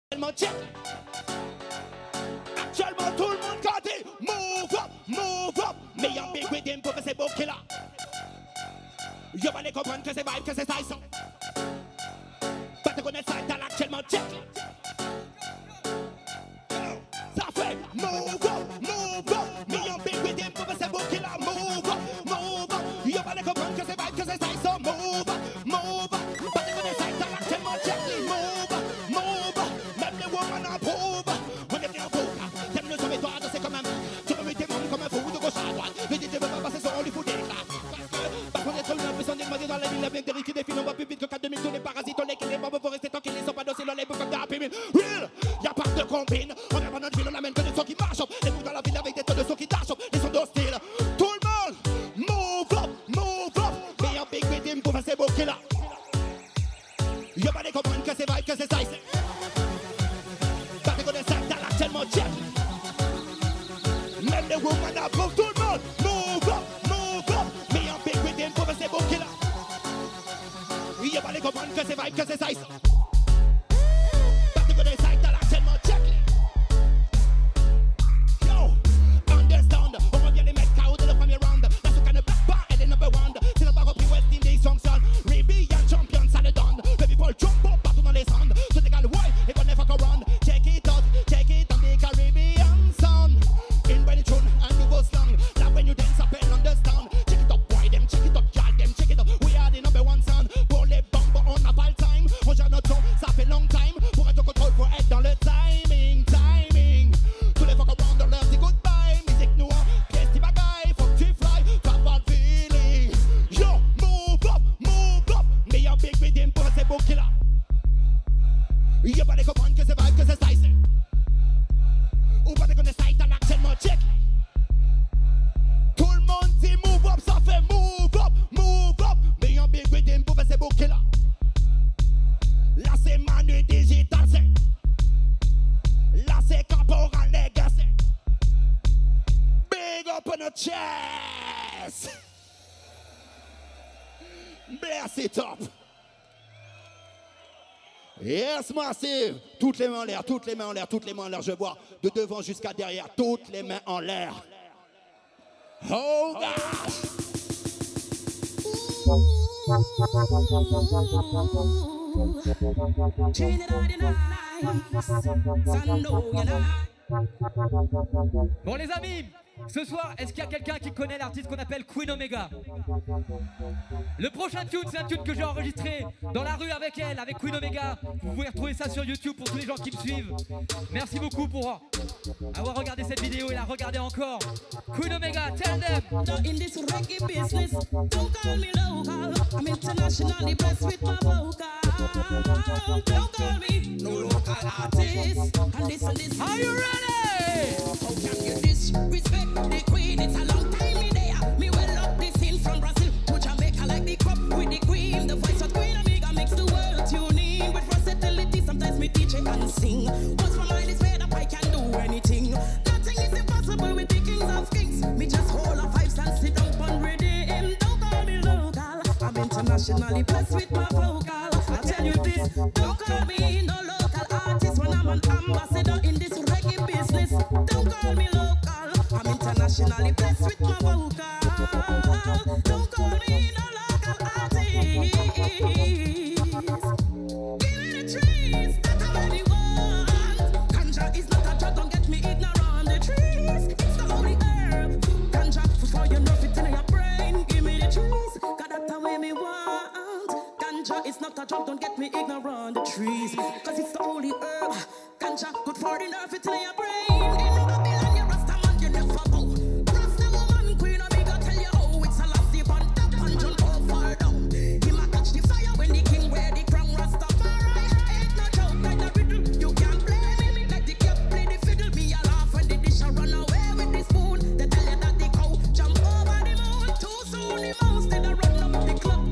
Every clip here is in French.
Actuellement, check. Actuellement, tout le monde gâté. Move up, move up. Mais y'a big with him pour que c'est beau qu'il a. Yo, va les comprendre que c'est vibe, que c'est ça, ils sont. Pas te connaître ça, t'as l'actuellement, check. Ça fait move up, move up. Mais y'a big with him pour que c'est beau qu'il a. Move up, move up. Yo, va les comprendre que c'est vibe, que c'est ça, ils sont. Move up, move up. Pas te connaître ça, t'as l'actuellement, check. Move up, move up. Même les women approve. On est bien fou. T'aimes le sommet, toi, c'est quand même. Tu remets tes membres comme un fou de gauche à droite. Les DJ veulent pas passer sur on lui fout des claques. Par contre, être l'impression d'être demandé dans la ville, la bien qui défile, on va plus vite que 4 2000. Tous les parasites, on les qui les bombes, faut rester tranquille, ils sont pas dossiers dans les boucs comme d'Happy Meal. Real, y'a pas de combine. On est dans notre ville, on amène que des sons qui marchent. Les boucs dans la ville avec des tonnes de sons qui tâchent. Les sons d'hostile. Tout le monde, move up, move up. Mais y'a big rhythm pour faire ces beaux qui là. Y'a pas les comprendre que c'est vibe, que c'est ça. Pas de connaître ça, t'as l'actuellement check. Même les women approve, tout le monde, move up, move up. Mais y'a big rhythm pour faire ces beaux qui là. Y'a pas les comprendre que c'est vibe, que c'est ça. Pas de connaître ça, t'as l'actuellement check. Yo, understand, on revient les mecs KO de le premier round. Là, ce canne black bar, elle est number one. C'est la barre au West Indies, Johnson. Rebellion champion, ça le donne. Le people jump up partout dans les sounds. Tout égal, why, et qu'on never go round. Check it on the Caribbean sound. In when it's on, un nouveau slang. Là, when you dance, appelle understand. Check it up, boy, them, check it up, y'all, them, check it up. We are the number one sound. Pour les bombes, on n'a pas le time. On gère notre son, ça fait long time. Pour être au contrôle, faut être dans le timing, timing. Tous les fuck around dans l'heure, c'est goodbye. Musique nous en pièce, t'y bagaille. Faut que tu fly, t'as pas le feeling. Yo, move up, move up. Mais y'a big rhythm pour ces beaux qui là. Y'a pas les comprendre que c'est vibe, que c'est ça. Ou pas de connaître ça, t'as l'actuellement check. Tout le monde dit move up, ça fait move up, move up. Mais y'a big rhythm pour faire ces beaux qui là. Là c'est Manu Digital, c'est. Là c'est Caporal Legacy. Big up on the chest. Bless it up. Yes, Massive. Toutes les mains en l'air, toutes les mains en l'air, toutes les mains en l'air. Je vois de devant jusqu'à derrière, toutes les mains en l'air. Oh gosh. Bon les amis, ce soir, est-ce qu'il y a quelqu'un qui connaît l'artiste qu'on appelle Queen Omega? Le prochain tune, c'est un tune que j'ai enregistré dans la rue avec elle, avec Queen Omega. Vous pouvez retrouver ça sur YouTube pour tous les gens qui me suivent. Merci beaucoup pour avoir regardé cette vidéo et la regarder encore. Queen Omega, tell them. In this reggae business, don't call me local. I'm internationally blessed with my vocal. Don't call me no local artist. And this. Are you ready? How can you disrespect the queen? It's a long time in there. Me well up this in from Brazil to Jamaica like the cup with the queen. The voice of Queen Omega makes the world tune in. With versatility, sometimes me teach it and sing. Once my mind is made up, I can do anything. Nothing is impossible with the kings of kings. Me just hold a vibes and sit down and redeem. Don't call me local. I'm internationally blessed with my vocal. I tell you this, don't call me no local artist when I'm an ambassador in this reggae business. Don't call me local. I'm internationally blessed with my vocal. Don't call me no local artist. Give me the trees that I really want. Ganja is not a drug, don't get me ignorant. The trees, it's the holy herb. Ganja, before you know it in your brain. Give me the trees, cause that's the way me want. Ganja is not a drug, don't get me ignorant. The trees, cause it's the holy herb. Ganja, good for the nerve, it's in your brain. In Babylon, you Rasta man, you never bow. Rasta woman, Queen Omega, tell you how it's a last dip on top and jump all far down. Him a catch the fire when the king wear the crown. Rastafari, ain't no joke, like the riddle. You can't blame me, like the cat play the fiddle. Me a laugh when the dish a run away with the spoon. They tell you that the cow jump over the moon. Too soon the mouse did a run up the clock.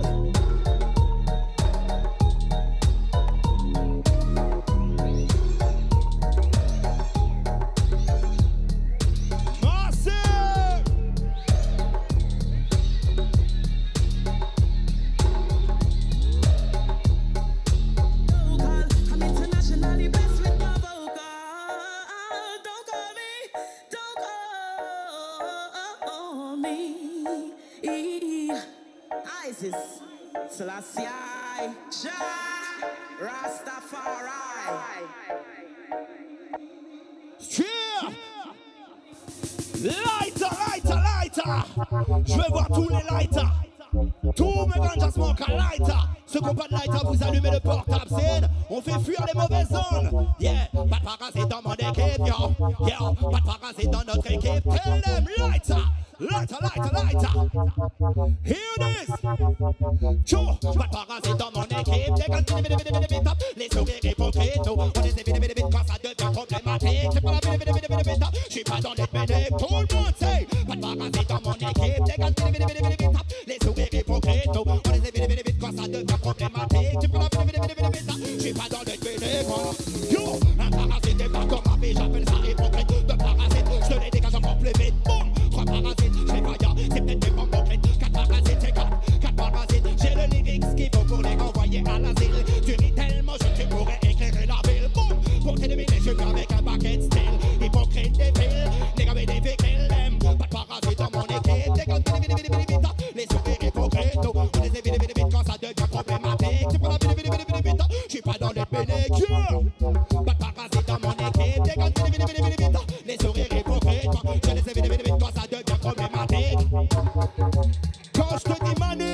Je veux voir tous les lighters. Tous mes ganja smoke à lighter. Ceux qui n'ont pas de lighter, vous allumez le portable. On fait fuir les mauvaises zones. Yeah, pas de parasites dans mon équipe, yo. Yo, pas de parasites dans notre équipe. Tell them lighter. Lighter, lighter, lighter. Hear this. Joe, pas de parasites dans mon équipe. Dès qu'on dit les sourires hypocrites, on les évite quand ça devient problématique. C'est pas la je suis pas dans les bénéfices. Tout le monde sait, pas de parasites dans mon équipe. Dès qu'on dit les sourires hypocrites, on les évite quand ça devient problématique. C'est pas la je suis pas dans les bénéfices. Yo, un parasite est pas comme ma vie, j'appelle ça hypocrite. De parasite, je te les dégage encore plus vite. Boum, 3 parasites, je sais pas, y'a, c'est peut-être des bombes concrètes. 4 parasites, c'est 4 parasites. J'ai le lyrics qu'il faut pour les renvoyer à l'asile. Tu ris tellement, je te pourrais éclairer la ville. Boum, pour t'éliminer, je viens avec un paquet de style. Hypocrite des villes, les gars, des filles qu'ils aiment. Pas de parasites dans mon équipe. Les gars, les sourires hypocrites, on les évite quand ça devient problématique. C'est pas la je suis pas dans les bénéfices. Pas de parasites dans mon équipe. Les gars, les sourires hypocrites, je les évite quand ça devient problématique. Quand je te dis Manu,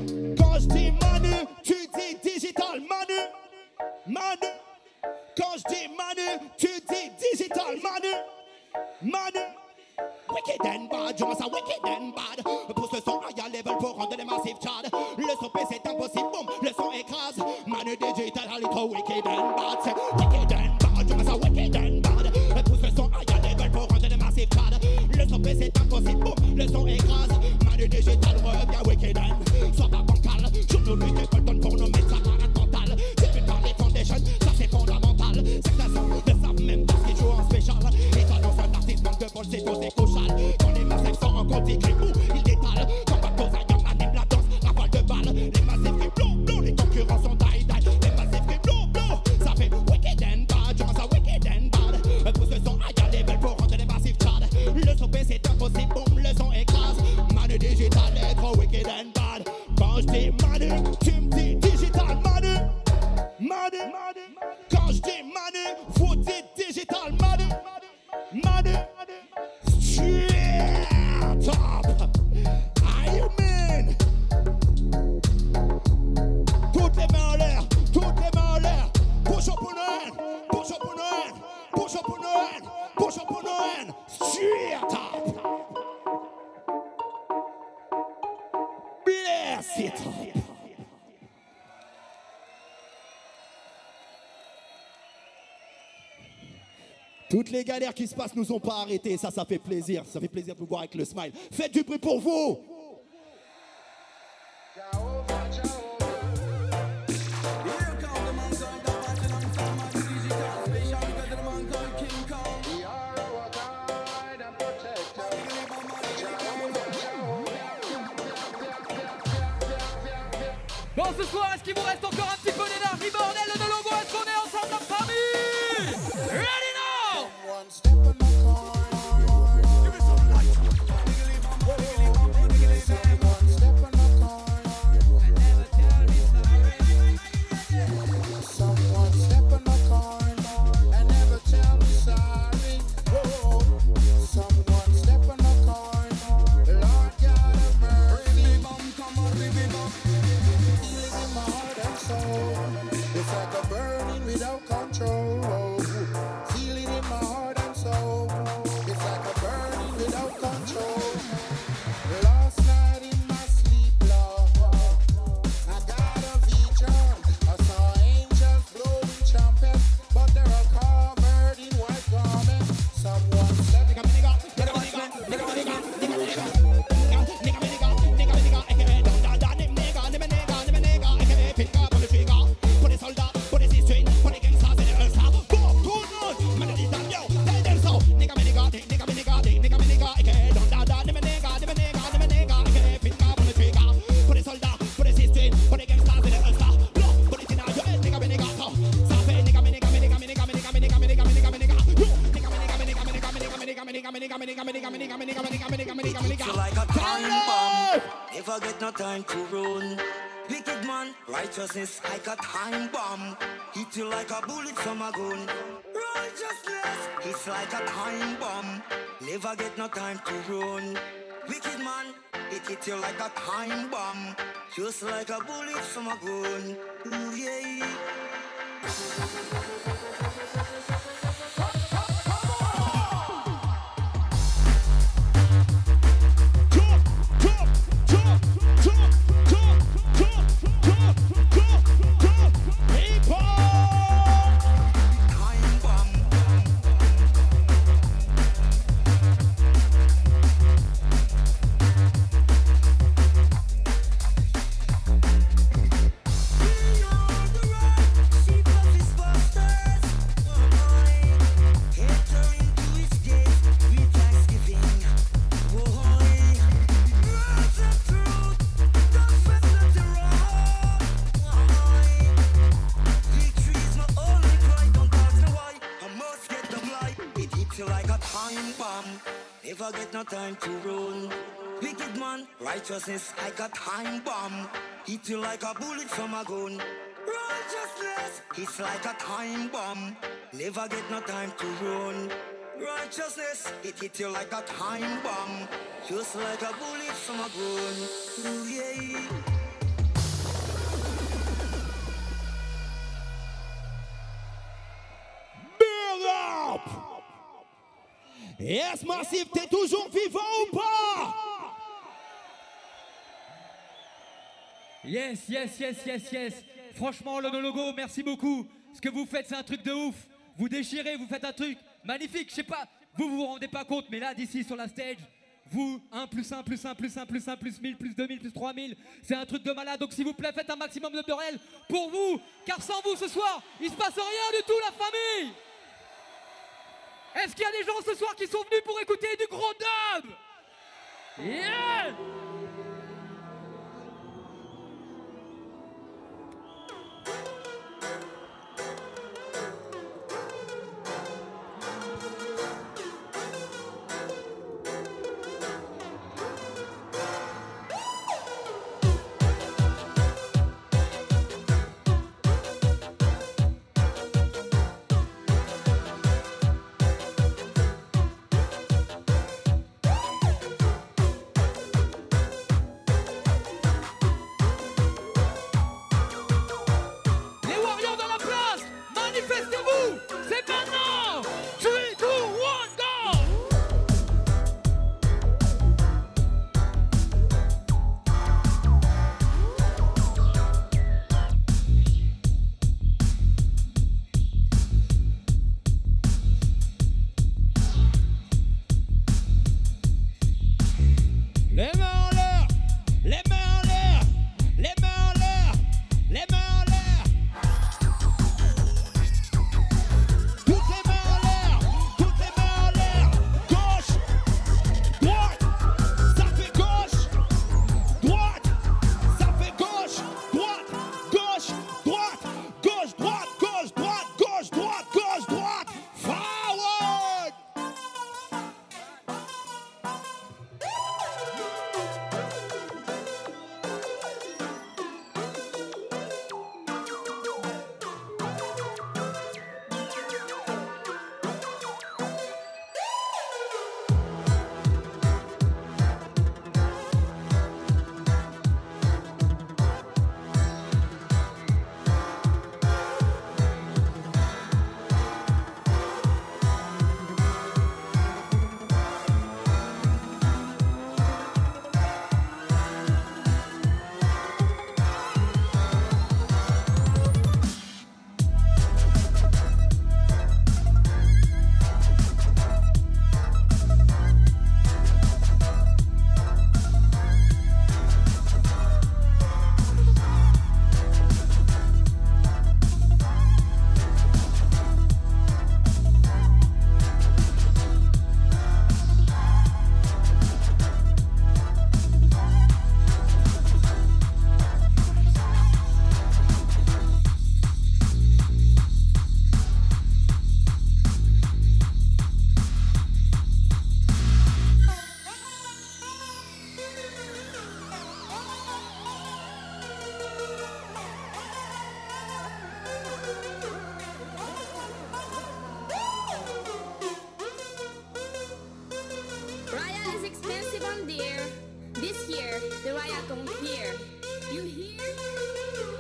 tu dis digital Manu. Manu. Quand je dis Manu, tu dis digital Manu. Manu. Wicked and bad, je pense à wicked and bad. Pousse le son high level pour rendre les massifs Chad. Le son P c'est impossible, boum, le son écrase. Manu digital, elle est trop wicked and bad. C'est wicked and bad, je pense à wicked and bad. Pousse le son high level pour rendre les massifs Chad. Le son P c'est impossible, boum, le son écrase. Manu digital revient wicked and. Sois pas bancal, je nous lutte et coltonne pour nous mettre ça malade mental. C'est plus par les foundations, ça c'est fondamental. Certains sons ne savent même pas ce qu'ils jouent en spécial. Et toi dans un artiste manque de bol, c'est faux, c'est couchal. Quand les massifs sont en conflit, crient ils détalent. Quand pas cause ailleurs, anime la danse, rafale de balles. Les massifs crient blou, blou, les concurrents sont die-die. Les massifs crient blou, blou, ça fait wicked and bad. Je pense à wicked and bad. Pousse le son high level pour rendre les massifs Chad. Le son P c'est impossible, boum, le son écrase. Manu digital est trop wicked and bad. Quand je dis Manu, tu me dis digital Manu. Manu, quand je dis Manu, vous dites digital Manu. Manu, straight up. I mean. Toutes les mains en l'air, toutes les mains en l'air. Push up on Noël, push up on Noël, push up on Noël, push up on Noël. Straight up. Bless it up. Toutes les galères qui se passent nous ont pas arrêtés, ça fait plaisir de vous voir avec le smile. Faites du bruit pour vous. Bon, ce soir, est-ce qu'il vous reste encore un petit peu d'énergie, bordel de logo? Est-ce qu'on est ensemble, notre famille? Ready now! It's like a burning without control. Feel it in my heart and soul. It's like a burning without control. Last night in my sleep, Lord, I got a vision. I saw angels blowing trumpets, but they're all covered in white garments. Someone said, like a time bomb, never get no time to run. Wicked man, righteousness like a time bomb. Hit you like a bullet from a gun. Righteousness, it's like a time bomb. Never get no time to run. Wicked man, it hit you like a time bomb, just like a bullet from a gun. Ooh, yeah. Never get no time to run. Wicked man, righteousness like a time bomb. Hit you like a bullet from a gun. Righteousness, it's like a time bomb. Never get no time to run. Righteousness, it hit you like a time bomb. Just like a bullet from a gun. Ooh, yeah. Yes, Massive, t'es toujours vivant ou pas? Yes, yes, yes, yes, yes. Franchement, le logo, merci beaucoup. Ce que vous faites, c'est un truc de ouf. Vous déchirez, vous faites un truc magnifique. Je sais pas, vous rendez pas compte, mais là, d'ici sur la stage, vous, 1 plus 1 plus 1 plus 1 plus 1 plus 1000 plus 2000 plus 3000, c'est un truc de malade. Donc s'il vous plaît, faites un maximum de bordel pour vous, car sans vous ce soir, il se passe rien du tout, la famille. Est-ce qu'il y a des gens ce soir qui sont venus pour écouter du gros dub? Yeah!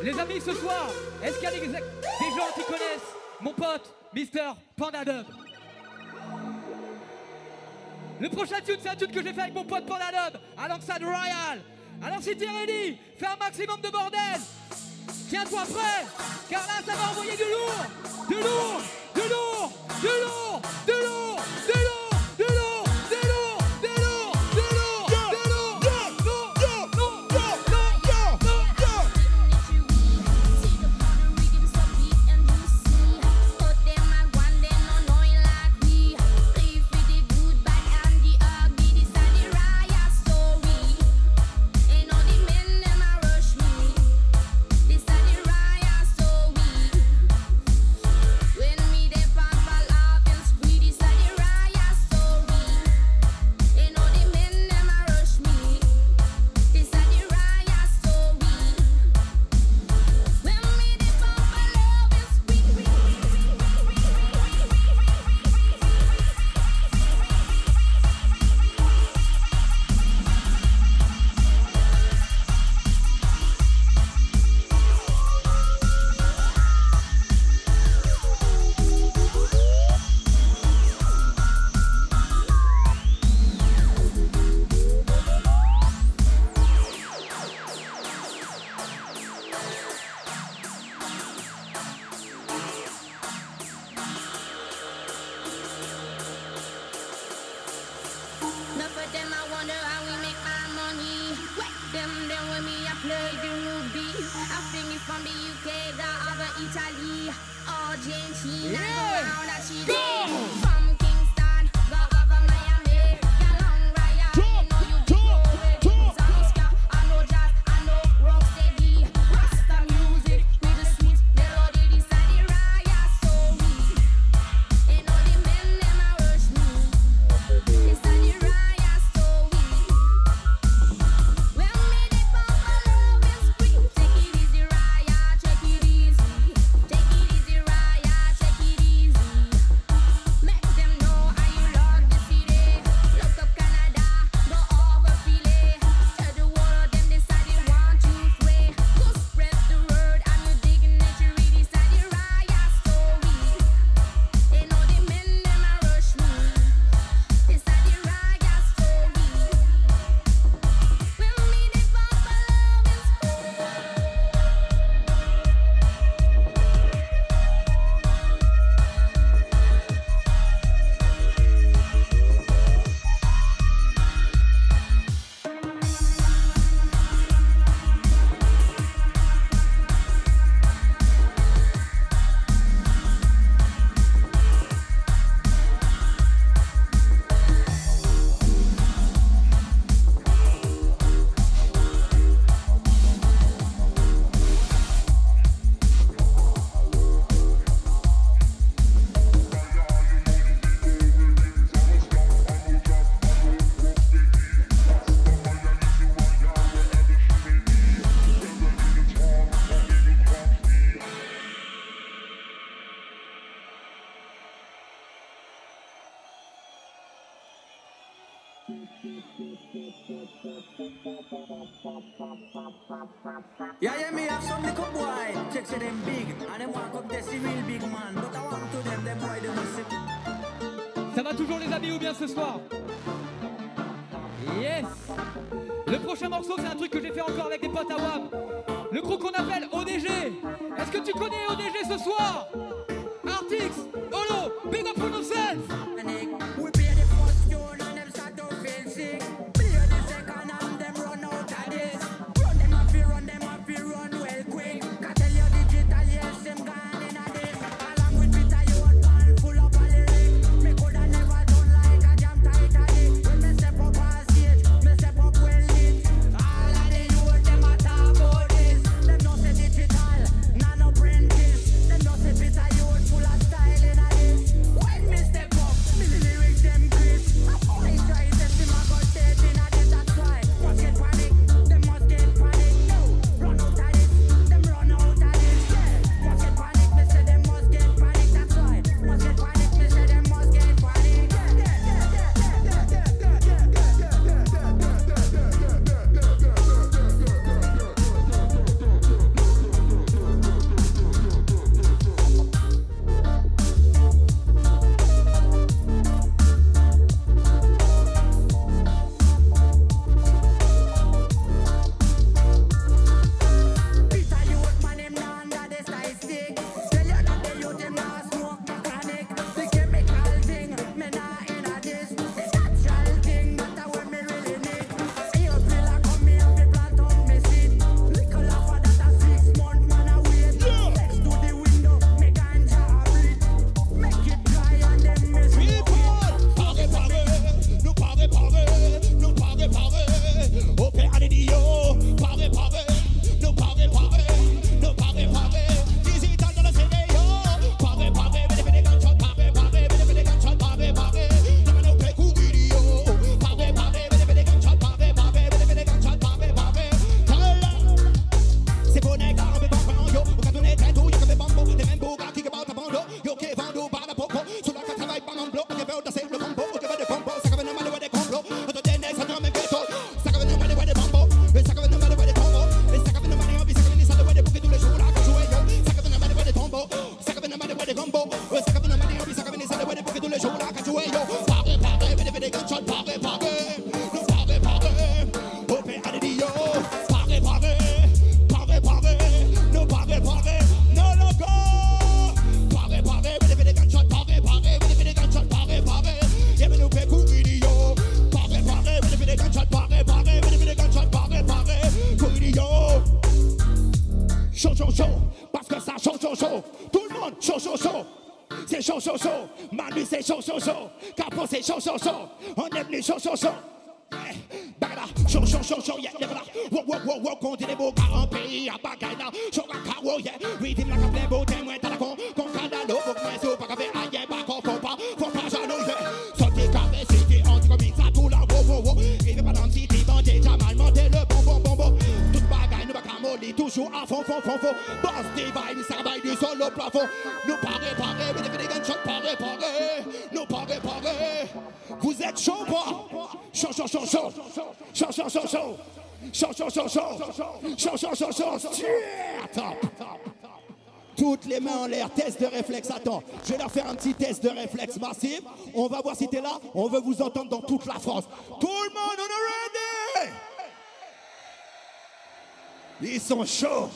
Les amis, ce soir, est-ce qu'il y a des gens qui connaissent mon pote, Mr. Panda Dub? Le prochain tune, c'est un tune que j'ai fait avec mon pote Panda Dub, alongside Royal. Alors si t'es ready, fais un maximum de bordel. Tiens-toi prêt, car là, ça va envoyer du lourd, du lourd, du lourd, du lourd, du lourd, du lourd, du lourd, du lourd, du lourd, du lourd, du lourd, Italy, Argentina, Yeah. go round that she Go. did. From Kingston, go over Miami, go long Ryan, you know you be going. Cause I know ska, I know jazz, I know rock steady. Rasta music with the sweet melody, this is the riot story. Ain't all the men them a rush me. This is the riot story. Well, me they pump a love and scream. Take it easy, riot, take it easy. Take it easy, riot, take it easy. Make them know how you love the city. Look up Canada, go over Philly. Tell the world them decide they want to sway. Go spread the word, I'm your dignitary. This is the riot story. Ain't all the men them a rush me. This is the riot story. Well, me they pump a love and scream. Yeah, me have some little boy. Check say them big, and them want come test the real big man. But I want to them boy they must sit. Ça va toujours les amis ou bien ce soir? Yes. Le prochain morceau c'est un truc que j'ai fait encore avec des potes à WAM. Le crew qu'on appelle ODG. Est-ce que tu connais ODG ce soir? Artix, Olo, big up for yourself. We play the first tune and them start to feel sick. Play the second and them run out of this. Run them off, run well quick. Can tell you digital, yes, them gone in a this. Along with Peter, you are gone full of a lyric. Me coulda never done like a jam Titanic. When me step up on stage, me step up well lit. All of the youth, them a talk about this. Them no say digital, none apprentice. Them no say Peter, you full of style in a this. les gunshots, paré, paré. Nous paré, paré. Au père des dios, paré, paré. Paré, paré. Nous paré, paré. No logo. Paré, paré. Vous les gunshots, paré, paré. Vous les gunshots, paré, paré. Y'a nous fait courir idiot. Paré, paré. Vous les gunshots, paré, paré. Vous les gunshots, paré, paré. Courir idiot. Chaud, chaud, chaud. Parce que ça chaud, chaud, chaud. Tout le monde chaud, chaud, chaud. C'est chaud, chaud, chaud. Manu, c'est chaud, chaud, chaud. Capot, c'est chaud, chaud, chaud. On est venu chaud, chaud, chaud. Bagada, chaud, chaud, chaud, chaud, yeah, yeah, wow, wow, wow, wow, comptez les beaux gars en pays, à Bagada, chaud, caro, yeah, rythme, la cape, beau témoin, t'as la con, cadalo, faut que moi, c'est pas qu'avec aïe, pas qu'on faut pas, j'en yeah, sortez carré, c'était anti-comique, ça tout là, wow, wow, wow, rive pas dans le city, bandé, jamal, montez le bon, toute bagaille, nous pas qu'à molly, toujours à fond, boss des vibes, ça baille du sol au plafond, nous paré, mais les gunshots, paré, nous paré, vous êtes chaud, pas? Chaud, chaud, chaud, chaud, chaud, chaud, chaud, chaud, chaud, chaud, chaud, chaud, chaud, chaud, chaud, chaud, top. Toutes les mains en l'air, test de réflexe. Attends, je vais leur faire un petit test de réflexe massif. On va voir si t'es là. On veut vous entendre dans toute la France. Tout le monde, on est ready? Ils sont chauds.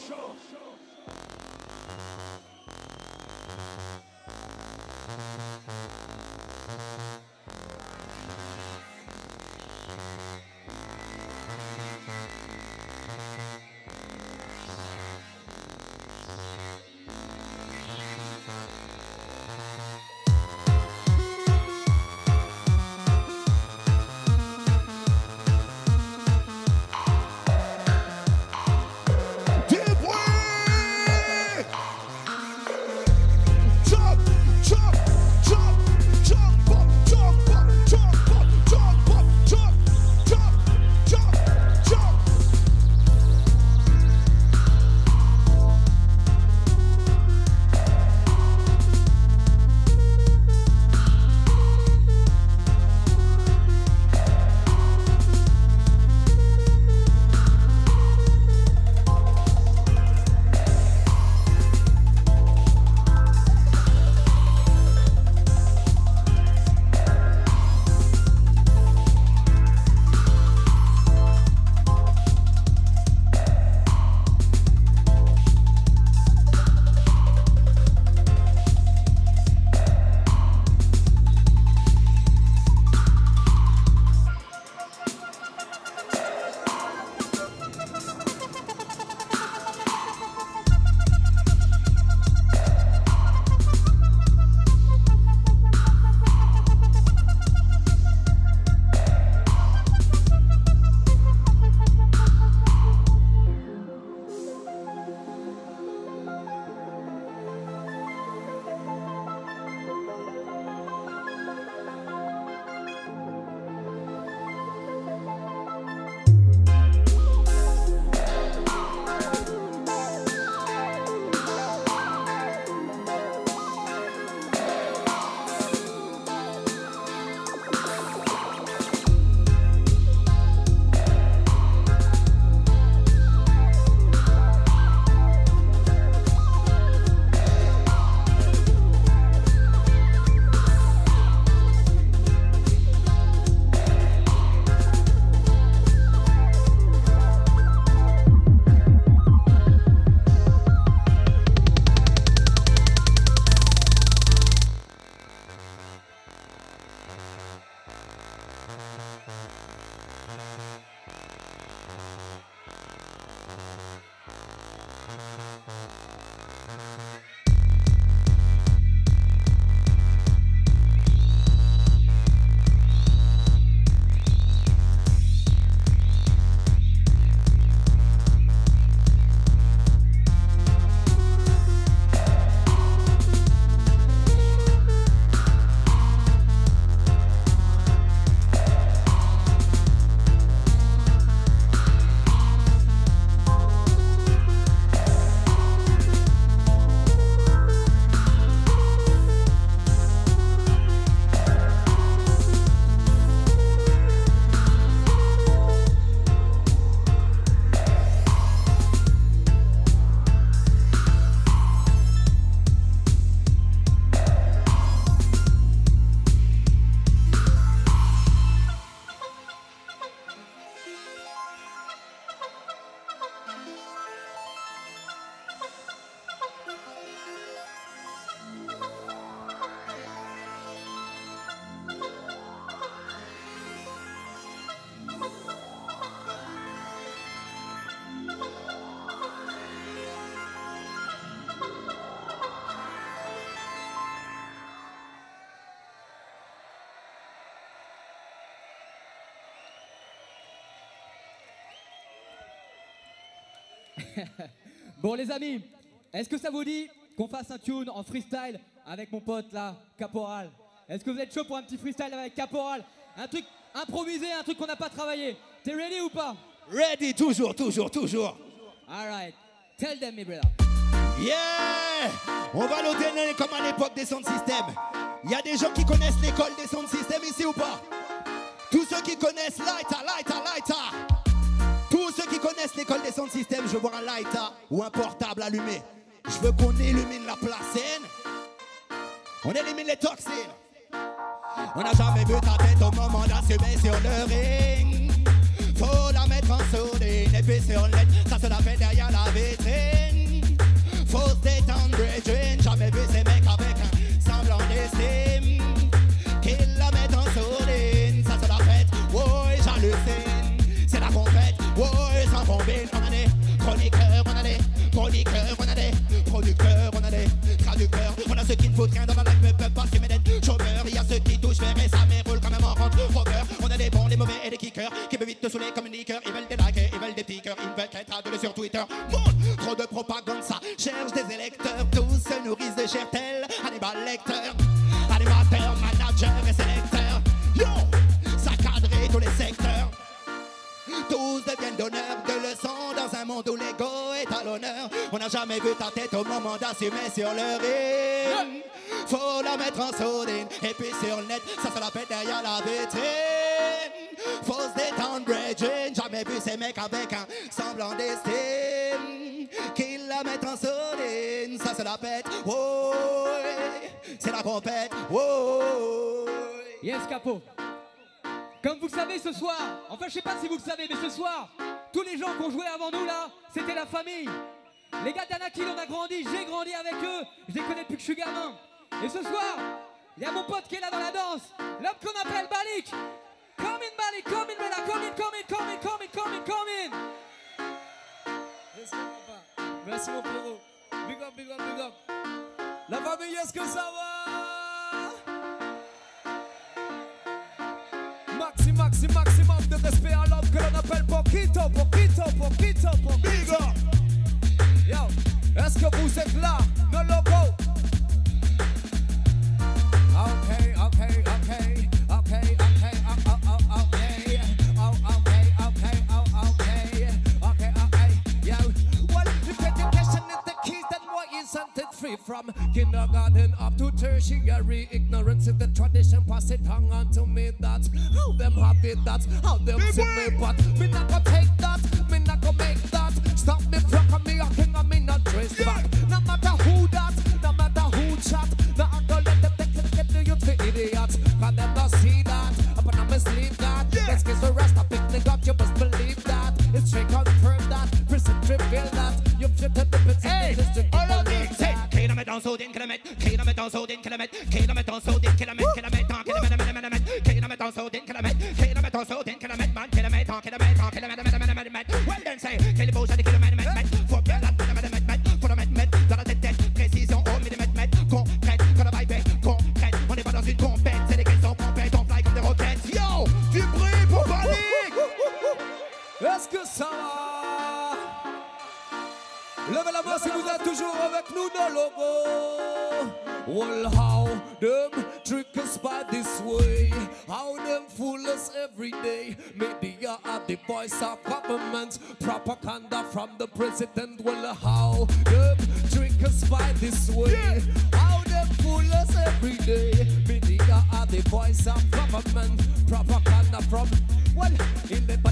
Bon les amis, est-ce que ça vous dit qu'on fasse un tune en freestyle avec mon pote là, Caporal? Est-ce que vous êtes chaud pour un petit freestyle avec Caporal? Un truc improvisé, un truc qu'on n'a pas travaillé. T'es ready ou pas? Ready, toujours, toujours, toujours. Alright, tell them me brother. Yeah! On va nous donner comme à l'époque des sound systems. Il y a des gens qui connaissent l'école des sound systems ici ou pas? Tous ceux qui connaissent lighter. Tous ceux qui connaissent l'école des sound systems, je veux voir un lighter ou un portable allumé. Je veux qu'on illumine la placène. On élimine les toxines. On n'a jamais vu ta tête au moment d'assumer sur le ring. Faut la mettre en sourdine et puis sur le net, ça se la fait derrière la vitrine. Faut se détendre, Bridget. Jamais vu ces mecs avec un semblant d'estime. Qu'ils la mettent en sourdine, ça se la fait, ouais, j'hallucine. C'est la compète, ouais, sans combine. On a des chroniqueurs, on a des chroniqueurs, on a des producteurs, on a des traducteurs. On a ceux qui ne foutent rien dans la life, mais peuvent pas s'aimer d'être chômeurs. Il y a ceux qui touchent vers et ça m'éroule quand même en rentre rocker. On a des bons, des mauvais et des kickers qui peuvent vite te saouler comme une liqueur. Ils veulent des likes, ils veulent des petits cœurs, ils veulent être adulés sur Twitter. Monde, trop de propagande, ça cherche des électeurs. Tous se nourrissent de chair telle Hannibal Lecter. Animateur, manager et sélecteur. Yo, ça cadre tous les secteurs. Tous deviennent donneurs de leçons dans un monde où l'ego est à l'honneur. On n'a jamais vu ta tête au moment d'assumer sur le ring. Faut la mettre en sourdine et puis sur le net, ça se la pète derrière la vitrine. Faut se détendre, Bridget. Jamais vu ces mecs avec un semblant d'estime. Qu'ils la mettent en sourdine, ça se la pète. Oh, c'est la compète. Oh. Yes Capo. Comme vous le savez ce soir, enfin je sais pas si vous le savez, mais ce soir, tous les gens qui ont joué avant nous là, c'était la famille. Les gars d'Anakil, on a grandi, j'ai grandi avec eux, je les connais depuis que je suis gamin. Et ce soir, il y a mon pote qui est là dans la danse, l'homme qu'on appelle Balik. Come in Balik, come in Bella, come in, come in, come in, come in, come in, come in. Merci papa, merci mon frérot. Big up, big up, big up. La famille, est-ce que ça va? Maximum de respect à l'homme que l'on appelle Poquito. Big up. Yo, est-ce que vous êtes là? No logo. Okay. Yo, well, if education is the key, then why isn't it free from kindergarten up to tertiary? Ignorance is the tradition, pass it on to me. That's how them have it, that's how them see me. But me not gonna take that, me not gonna make that. Stop me from me, a king of me not dress back. No matter who that, no matter who chat, no I gonna let them get the youth for idiots. Cause them not see that, but I mislead that. Let's get the rest, I pick up, you must believe that. It's straight confirmed that, prison reveal that. You've shit at the pits, hey, all of these say, kilomètre en sourdine, kilomètre en sourdine, kilomètre en sourdine, kilomètre en sourdine, kilomètre en sourdine, kilomètre man, kilomètre en kilomètre. Well then say, kill the bullshit, kilomètre, faut bien la faut la mettre dans la tête, précision au millimètre, concrète, quand la vibe est concrète, on n'est pas dans une compète, c'est des questions complètes, on fly comme des roquettes. Yo, du bruit pour Balik. Est-ce que ça va? Levez la main si vous êtes toujours avec nous dans le logo. Well, how them trick us by this way? How them fool us every day? Media are the voice of government, propaganda from the president. Well, how them trick us by this way? How them fool us every day? Media are the voice of government, propaganda from. Well, il est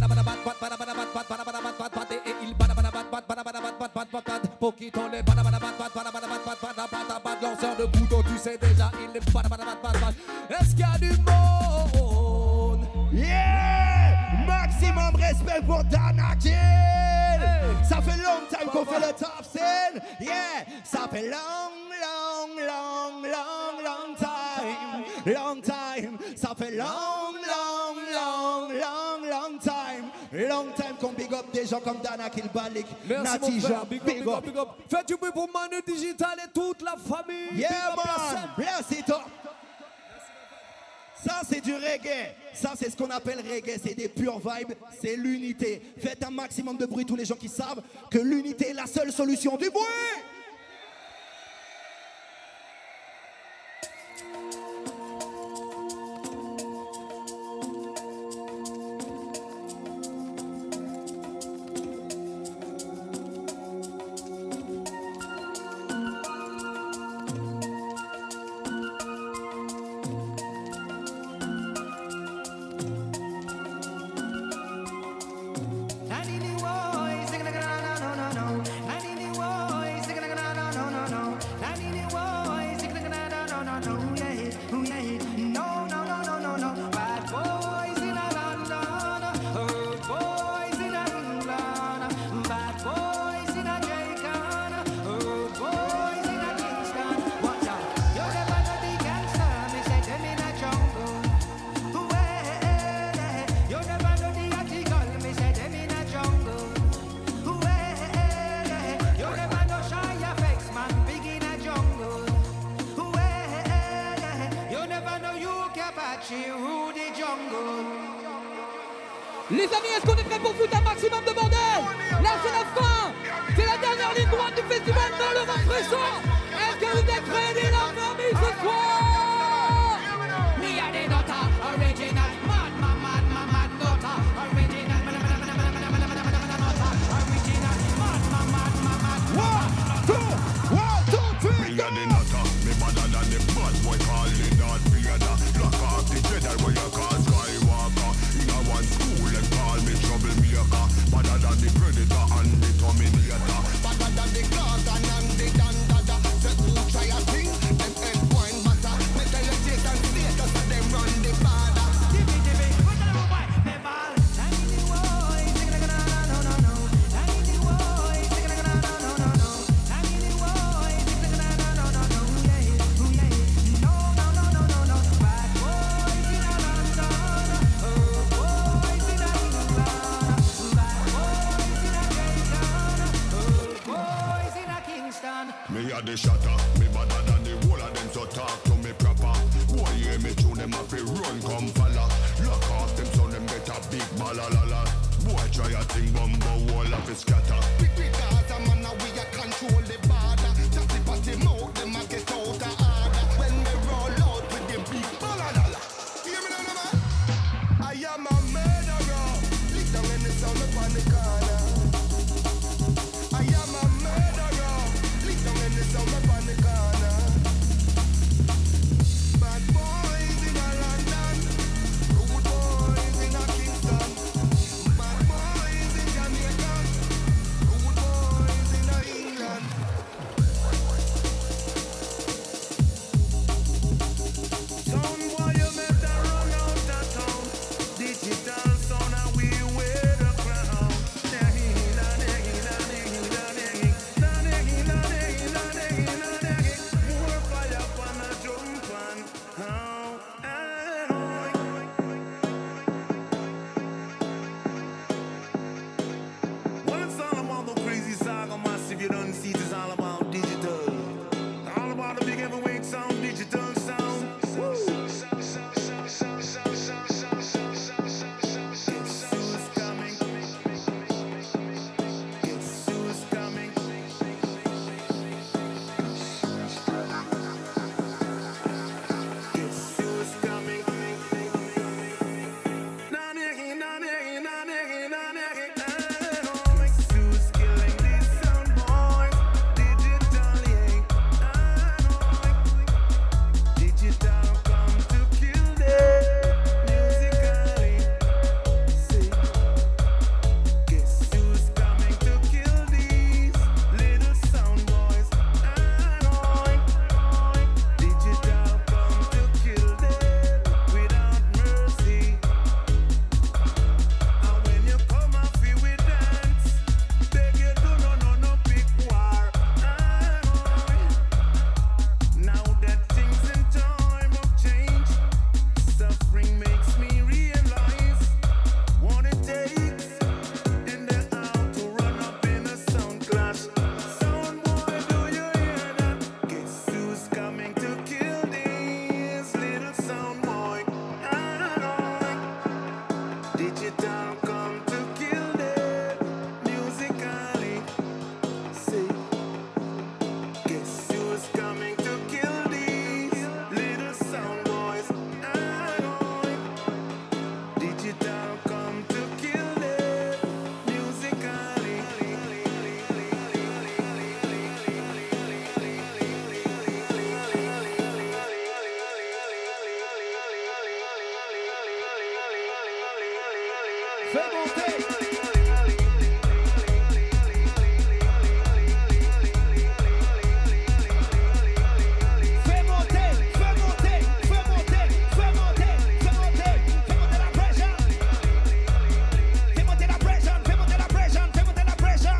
Poquito les lanceur de couteau, tu sais déjà, il est est-ce qu'il y a du monde? Yeah! Maximum respect pour Danakil. Hey. Ça fait longtemps qu'on fait le top scene. Yeah! Ça fait long time. Long time. Ça fait long time. Long time qu'on big up des gens comme Danakil, Balik, Natija. Big up. Faites du bruit pour Manu Digital et toute la famille. Yeah man, bless it up. Ça Ça, c'est du reggae. Ça, c'est ce qu'on appelle reggae. C'est des pures vibes. C'est l'unité. Faites un maximum de bruit, tous les gens qui savent que l'unité est la seule solution. Du bruit! Les amis, est-ce qu'on est prêts pour foutre un maximum de bordel? Là, c'est la fin. C'est la dernière ligne droite du festival dans le Refraissant. Est-ce que vous êtes prêts, la famille, ce soir? Me and the Nota, original, mad, Nota, original, One, two, three, Me and the Nota, me better than the bad boy calling that Vader. Lock off the Jedi where you call Skywalker. In a one school and call me troublemaker. Better than the Predator and the Terminator. Better than the Garden and the Dandada. Say who try a thing, them head wine butter. Me tell you Jason status and them run the border. Me a the shatter, me better than the whole of them, so talk to me proper. Boy, hear me tune them up, they run, come follow. Lock off them, so them get a big balalala. Boy, try a thing, bumbo, wall of it scatter. Big Gaza, man, now we a control the border. Chatty patty mouth, them a get out of order. When they roll out with them big balalala. Hear me now, man? I am a murderer. Lick down in the sound upon the corner. I am a murderer. Lick down in the sound upon the corner. Bad boys in a London, rude boys in a Kingston. Bad boys in Jamaica, rude boys in a England. Sound boy, you better run out of town. Digital sound and we wear the crown. More fire upon a drum pan. How and well, it's all about the crazy saga massive. You don't see it's all about digital. All about the big heavyweight sound, digital sound. Woo! Guess who's coming? Guess who's coming? Guess who's coming? Guess who's killing these sound boys? Digitally, digital come to kill them musically. See, guess who's coming to kill these little sound boys? Digital come to kill them without mercy. And when you come and feel we dance, beg you do no big war. Now that things in time have changed, suffering makes me realize what it takes in the hour to run up in a sound clash. Sound boy, do you hear that? Guess who's coming to kill this little sound boy? Fais monter. Fais monter, fais monter, fais monter, fais monter, fais monter, fais monter la pression. Fais monter la pression, fais monter la pression, fais monter la pression.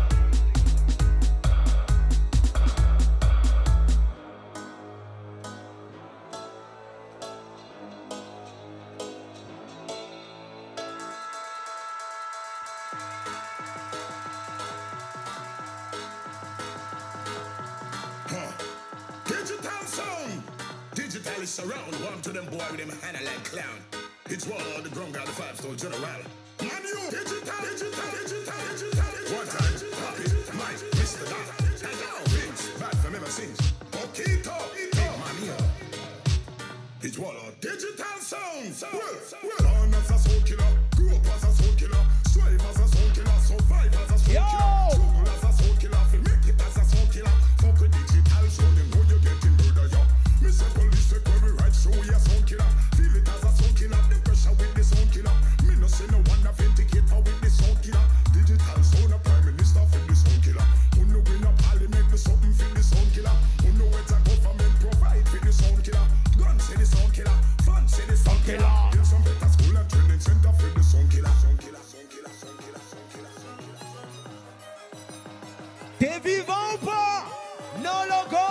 Digital sound. Digital is surround. One to them boy with them hand like clown. It's one of the ground guy, the 5-star general. Man, you digital. One time, Poppy, Mike, Mr. Dot. And now, Vince, bad from ever since. Okito, Mania. It's one of digital sounds. Well, born as a soul killer, grew up as a soul killer, strive as a soul killer, survive as a soul killer, struggle as a soul killer, fi make it as a soul killer. Fuck with digital sound, you know you're getting murder, yeah. Me say police take when we right through your sound killer. Feel it as a sound killer, the pressure with the sound killer. Me no say no one authenticate for with the sound killer. Digital sound a prime minister for the sound killer. Who know win a parliament for something for the sound killer. Who know what a government provide for the sound killer. Gun say the sound killer, fun say the sound killer. Build some better school and training center for the sound killer. Sound killer, sound killer, sound killer, sound killer, sound killer, sound killer. T'es vivant ou pas? Non logo.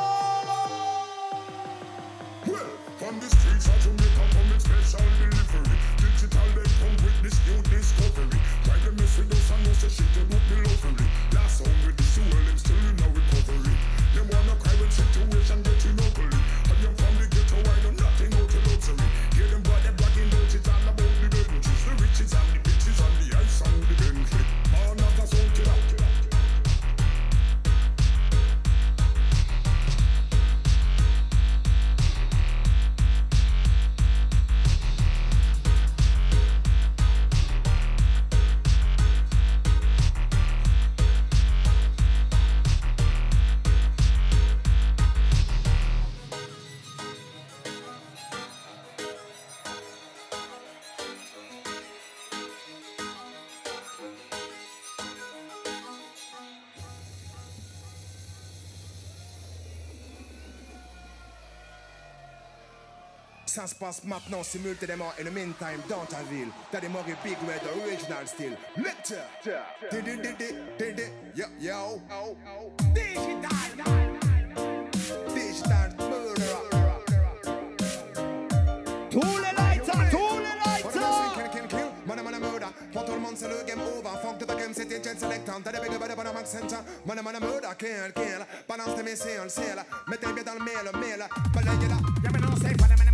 Well, from the streets of Jamaica come with special delivery. Digital they come with this new discovery. Try to mess with us and know say shit they do be lovely. Last song with this world them still in a recovery. Them wanna cry when situation getting ugly. And you from the ghetto I know nothing out of luxury. Hear them boy they bragging out it all about the benches. The riches and the bitches and the ice and the Bentley. Born as a sound killer. Ça se passe maintenant simultanément in the meantime dans ta ville. T'as des morts big red original still. Lecture. Yo. Digital murderer. Tous les lighters, tous les lighters. Kill. Man, murder. Pour tout le monde c'est le game over. Funk to the game, c'est une chain selectant. T'as des big body dans max center. Man, murder, kill. Balance tes missiles, le ciel. Mettez bien dans le mail. Balayez là. Y'a maintenant c'est pas les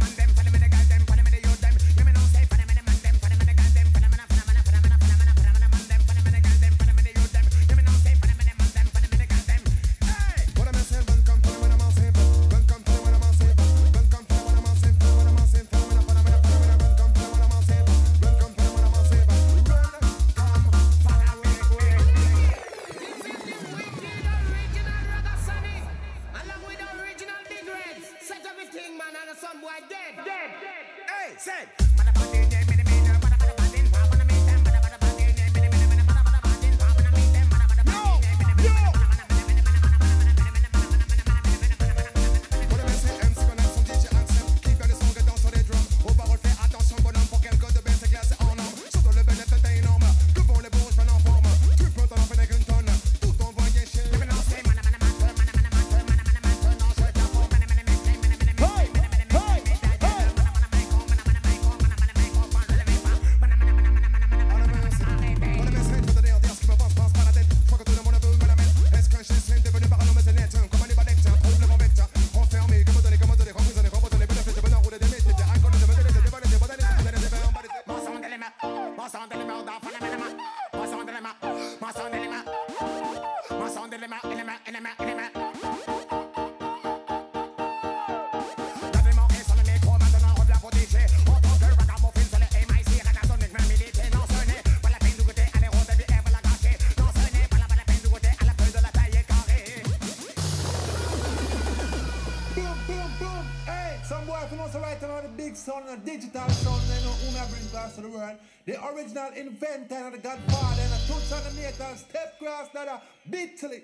sound and a digital sound, they know whom I bring across to the world. The original inventor and the godfather and a tooth and the maker, step cross that a bitterly.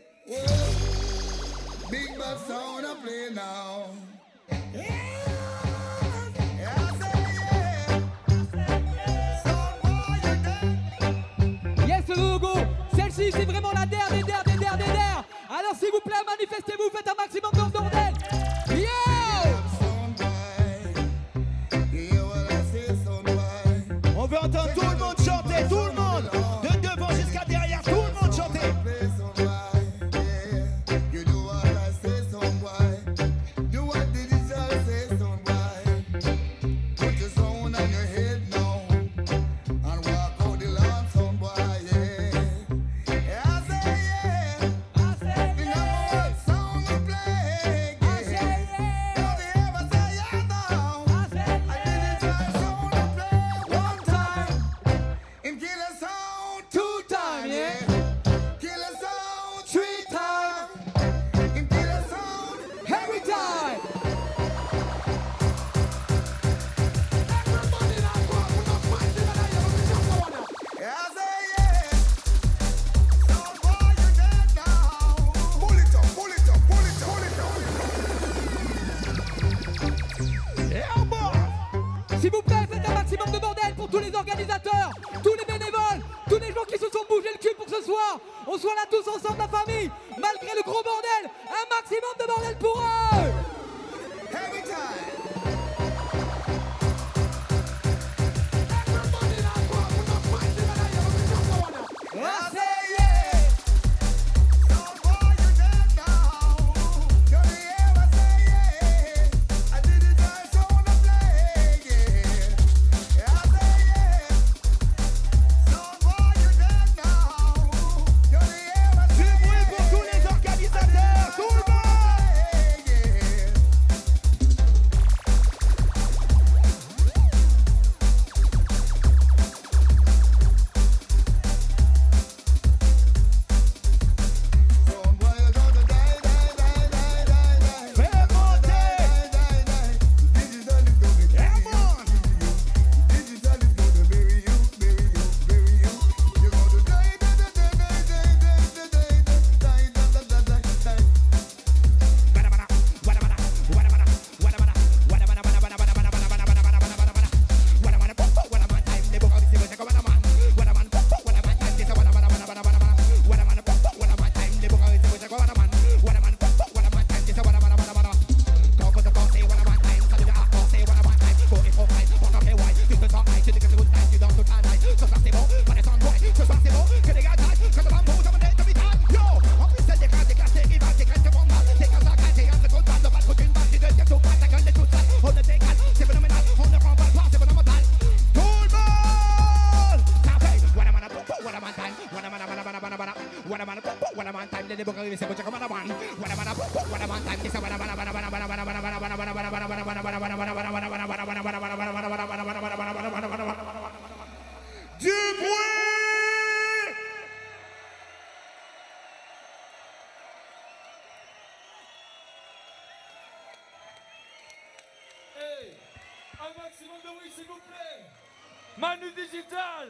Big bad sound I play now. Yes, Hugo, celle-ci c'est vraiment la der des der des der des der. Alors s'il vous plaît, manifestez-vous, faites un maximum de bordel. Yeah! On veut entendre tout le monde chanter, tout le monde, de devant jusqu'à derrière, tout le monde chanter. S'il vous plaît, faites un maximum de bordel pour tous les organisateurs, tous les bénévoles, tous les gens qui se sont bougés le cul pour que ce soir, on soit là tous ensemble, la famille, malgré le gros bordel, un maximum de bordel pour eux. Every time. Un maximum de bruit, s'il vous plaît. Manu Digital.